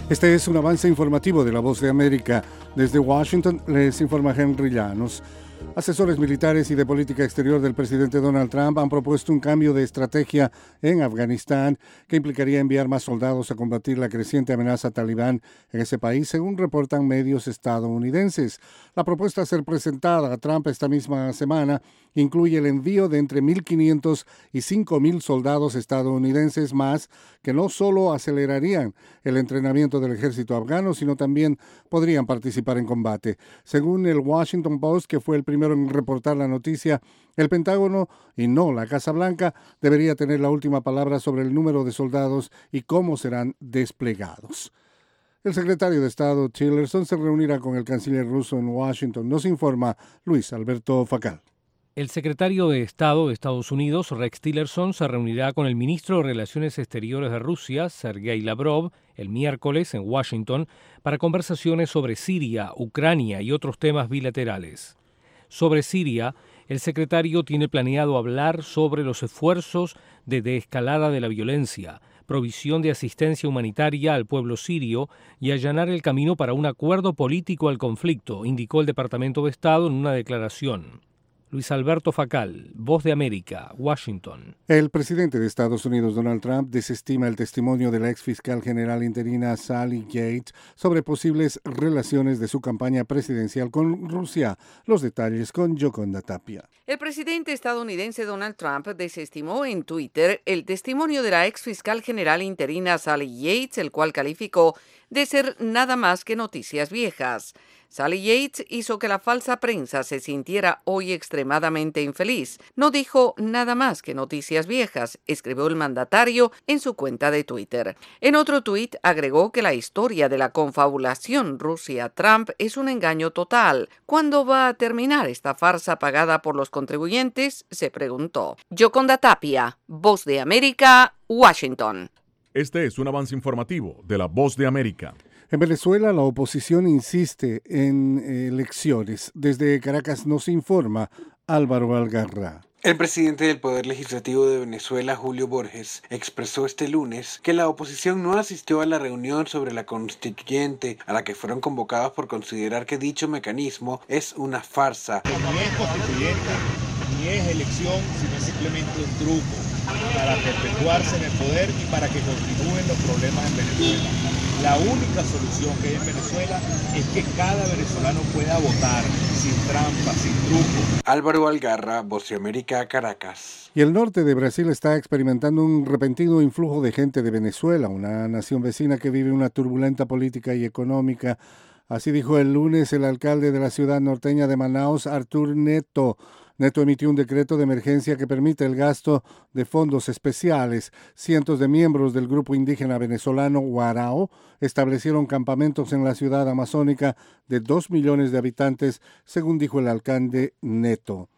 Este es un avance informativo de La Voz de América. Desde Washington les informa Henry Llanos. Asesores militares y de política exterior del presidente Donald Trump han propuesto un cambio de estrategia en Afganistán que implicaría enviar más soldados a combatir la creciente amenaza talibán en ese país, según reportan medios estadounidenses. La propuesta a ser presentada a Trump esta misma semana incluye el envío de entre 1.500 y 5.000 soldados estadounidenses más, que no solo acelerarían el entrenamiento del ejército afgano, sino también podrían participar en combate. Según el Washington Post, que fue el primero en reportar la noticia, el Pentágono, y no la Casa Blanca, debería tener la última palabra sobre el número de soldados y cómo serán desplegados. El secretario de Estado, Tillerson, se reunirá con el canciller ruso en Washington. Nos informa Luis Alberto Facal. El secretario de Estado de Estados Unidos, Rex Tillerson, se reunirá con el ministro de Relaciones Exteriores de Rusia, Sergei Lavrov, el miércoles en Washington para conversaciones sobre Siria, Ucrania y otros temas bilaterales. Sobre Siria, el secretario tiene planeado hablar sobre los esfuerzos de desescalada de la violencia, provisión de asistencia humanitaria al pueblo sirio y allanar el camino para un acuerdo político al conflicto, indicó el Departamento de Estado en una declaración. Luis Alberto Facal, Voz de América, Washington. El presidente de Estados Unidos, Donald Trump, desestima el testimonio de la ex fiscal general interina Sally Yates sobre posibles relaciones de su campaña presidencial con Rusia. Los detalles con Yoconda Tapia. El presidente estadounidense Donald Trump desestimó en Twitter el testimonio de la ex fiscal general interina Sally Yates, el cual calificó de ser nada más que noticias viejas. Sally Yates hizo que la falsa prensa se sintiera hoy extremadamente infeliz. No dijo nada más que noticias viejas, escribió el mandatario en su cuenta de Twitter. En otro tuit agregó que la historia de la confabulación Rusia-Trump es un engaño total. ¿Cuándo va a terminar esta farsa pagada por los contribuyentes?, se preguntó. Yoconda Tapia, Voz de América, Washington. Este es un avance informativo de La Voz de América. En Venezuela, la oposición insiste en elecciones. Desde Caracas nos informa Álvaro Algarra. El presidente del Poder Legislativo de Venezuela, Julio Borges, expresó este lunes que la oposición no asistió a la reunión sobre la constituyente a la que fueron convocados por considerar que dicho mecanismo es una farsa. No es constituyente ni es elección, sino simplemente un truco para perpetuarse en el poder y para que continúen los problemas en Venezuela. La única solución que hay en Venezuela es que cada venezolano pueda votar sin trampa, sin truco. Álvaro Algarra, Voz de América, Caracas. Y el norte de Brasil está experimentando un repentino influjo de gente de Venezuela, una nación vecina que vive una turbulenta política y económica. Así dijo el lunes el alcalde de la ciudad norteña de Manaus, Arthur Neto. Neto emitió un decreto de emergencia que permite el gasto de fondos especiales. Cientos de miembros del grupo indígena venezolano Guarao establecieron campamentos en la ciudad amazónica de 2 millones de habitantes, según dijo el alcalde Neto.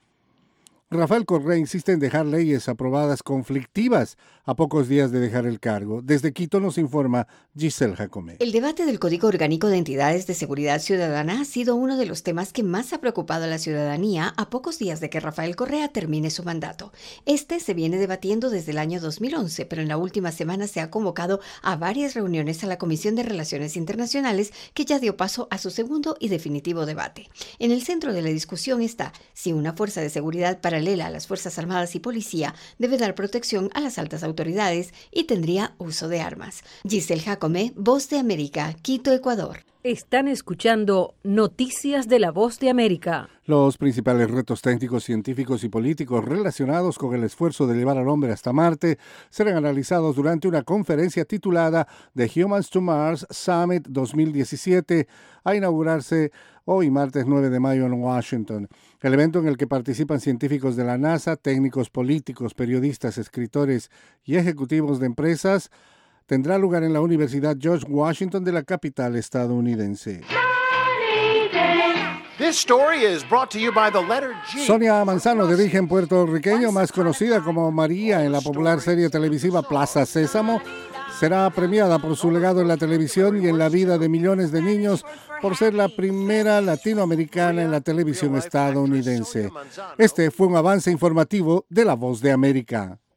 Rafael Correa insiste en dejar leyes aprobadas conflictivas a pocos días de dejar el cargo. Desde Quito nos informa Giselle Jacome. El debate del Código Orgánico de Entidades de Seguridad Ciudadana ha sido uno de los temas que más ha preocupado a la ciudadanía a pocos días de que Rafael Correa termine su mandato. Este se viene debatiendo desde el año 2011, pero en la última semana se ha convocado a varias reuniones a la Comisión de Relaciones Internacionales, que ya dio paso a su segundo y definitivo debate. En el centro de la discusión está si una fuerza de seguridad paralela a las Fuerzas Armadas y Policía debe dar protección a las altas autoridades y tendría uso de armas. Giselle Jacome, Voz de América, Quito, Ecuador. Están escuchando Noticias de La Voz de América. Los principales retos técnicos, científicos y políticos relacionados con el esfuerzo de llevar al hombre hasta Marte serán analizados durante una conferencia titulada The Humans to Mars Summit 2017, a inaugurarse hoy, martes 9 de mayo, en Washington. El evento, en el que participan científicos de la NASA, técnicos políticos, periodistas, escritores y ejecutivos de empresas, tendrá lugar en la Universidad George Washington de la capital estadounidense. Sonia Manzano, de origen puertorriqueño, más conocida como María en la popular serie televisiva Plaza Sésamo, será premiada por su legado en la televisión y en la vida de millones de niños por ser la primera latinoamericana en la televisión estadounidense. Este fue un avance informativo de La Voz de América.